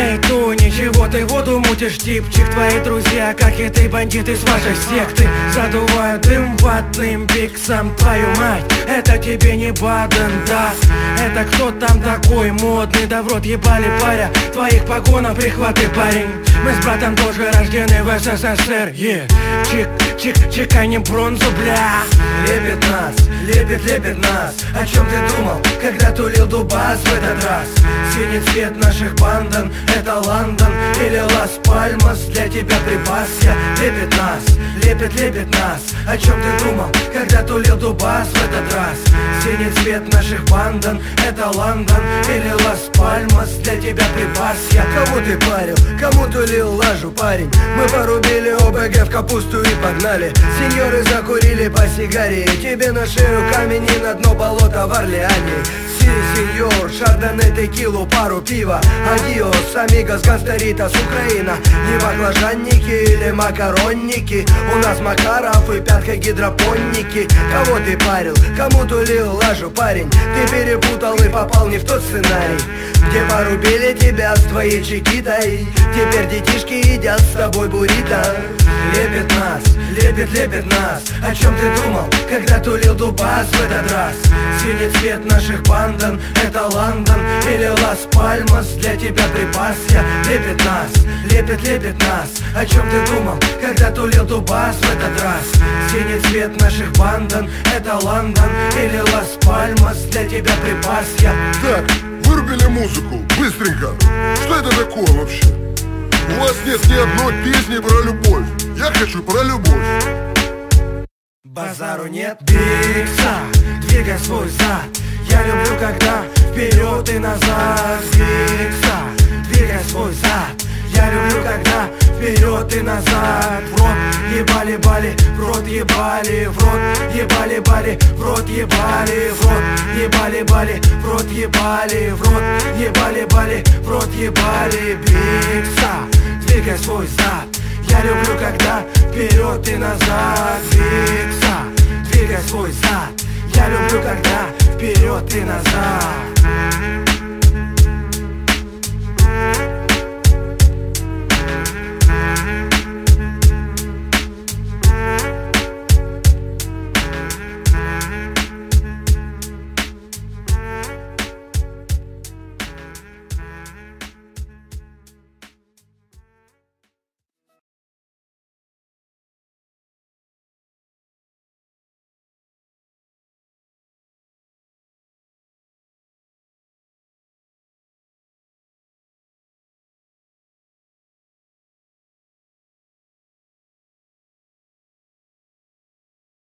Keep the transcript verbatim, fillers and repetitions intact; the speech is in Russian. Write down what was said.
Эй, ту, ничего ты воду мутишь, типчик. Твои друзья, как и ты, бандиты с вашей секты, задувают дым ватным пиксом. Твою мать, это тебе не Баден, да. Это кто там такой модный? Да в рот ебали паря, твоих погонов прихваты, парень. Мы с братом тоже рождены в СССР, yeah. Чик, чик, чеканем бронзу, бля. Лепит нас, лепит, лепит нас. О чем ты думал, когда тулил дубас в этот раз? Синий цвет наших бандан, это Лондон или Лас-Пальмас. Для тебя припас я. Лепит нас, лепит, лепит нас. О чем ты думал, когда тулил дубас в этот раз? Синий цвет наших бандан, это Лондон или Лас-Пальмас. Для тебя припас я. Кому ты парил, кому тулил лажу, парень? Мы порубили ОБГ в капусту и погнали. Сеньоры закурили по сигаре. Тебе на шею камень и на дно болота в Орлеане. Си, сеньор, шардоне, текилу, пару пива. Адиос, амигос, гангстеритас, Украина. Не баклажанники или макаронники. У нас Макаров и пятка гидропонники. Кого ты парил, кому тулил лажу, парень? Ты перепутал и попал не в тот сценарий, где порубили тебя с твоей чекитой. Теперь детишки едят с тобой буррито. Лепит нас, лепит, лепит нас. О чем ты думал, когда тулил дубас в этот раз? Синий цвет наших бандан, это Лондон или Лас-Пальмас. Для тебя припас я. Лепит нас, лепит, лепит нас. О чем ты думал, когда тулил дубас в этот раз? Синий цвет наших бандан, это Лондон или Лас-Пальмас. Для тебя припас я. Так, вырубили музыку, быстренько. Что это такое вообще? У вас нет ни одной песни про любовь. Я хочу про любовь. Базару нет. Бикса, двигай свой зад. Я люблю, когда вперед и назад. Бикса, двигай свой зад. Я люблю, когда вперед и назад. В рот ебали бали, в рот ебали, в рот ебали бали, в рот ебали, в рот ебали бали, в рот ебали, в рот ебали бали, в рот ебали. Бикса, двигай свой зад. Я люблю, когда вперед и назад. Бикса, двигай свой зад. Я люблю, когда вперед и назад.